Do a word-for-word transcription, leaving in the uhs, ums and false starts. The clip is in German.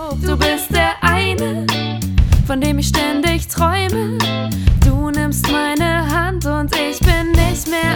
glaub, du bist der eine, von dem ich ständig träume. Du nimmst meine Hand und ich bin nicht mehr